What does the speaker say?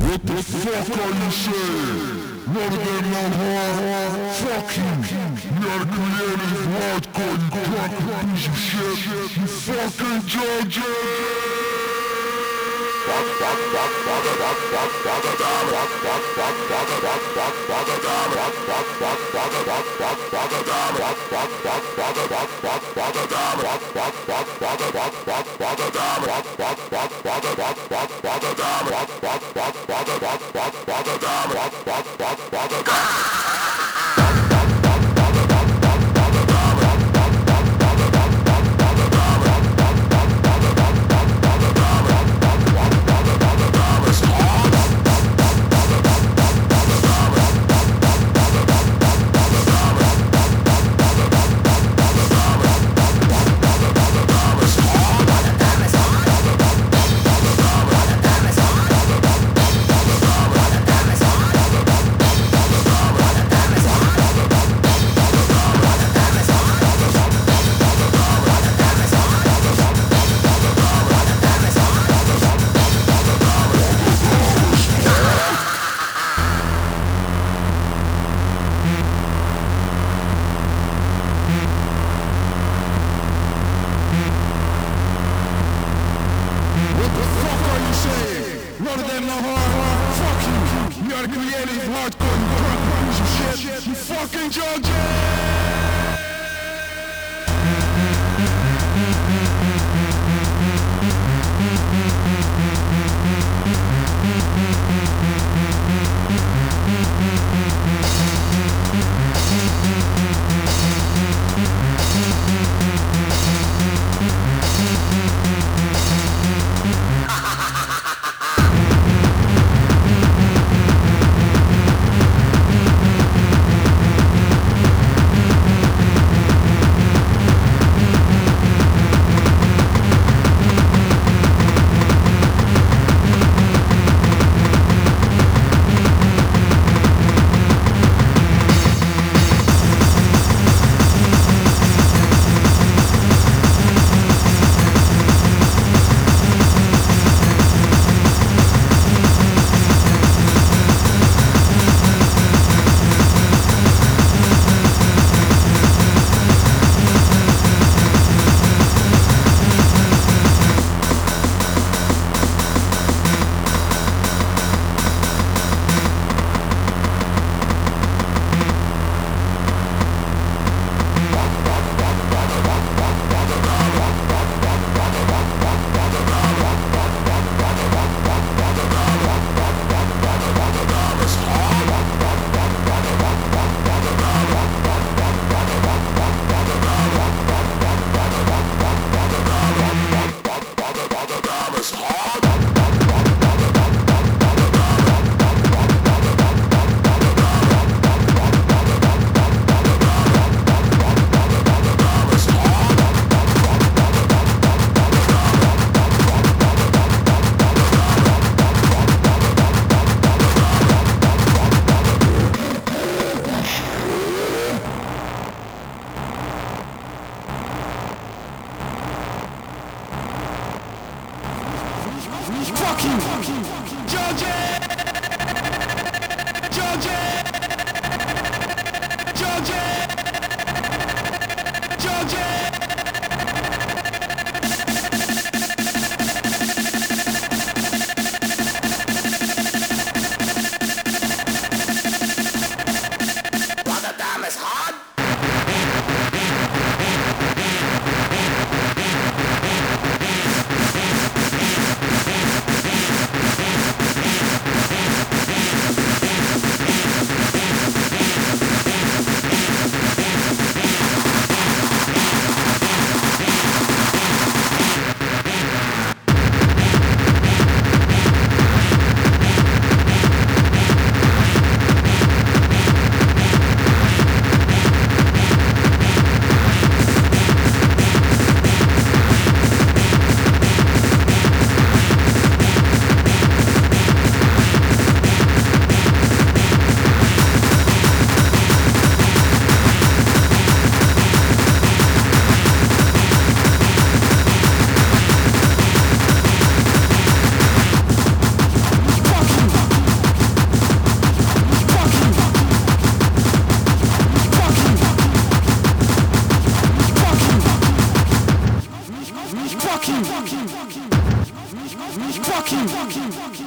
What the fuck are you saying? None of them know hard. Fuck you. You are the creative hardcore, you crack piece of shit. You fucking Georgia. None of them know hard. Fuck you. You are the creative hardcore, you crack piece of shit. You fucking Georgia. Fuck you, Georgia! Georgia! Georgia! Georgia! Fuck you. Fuck you.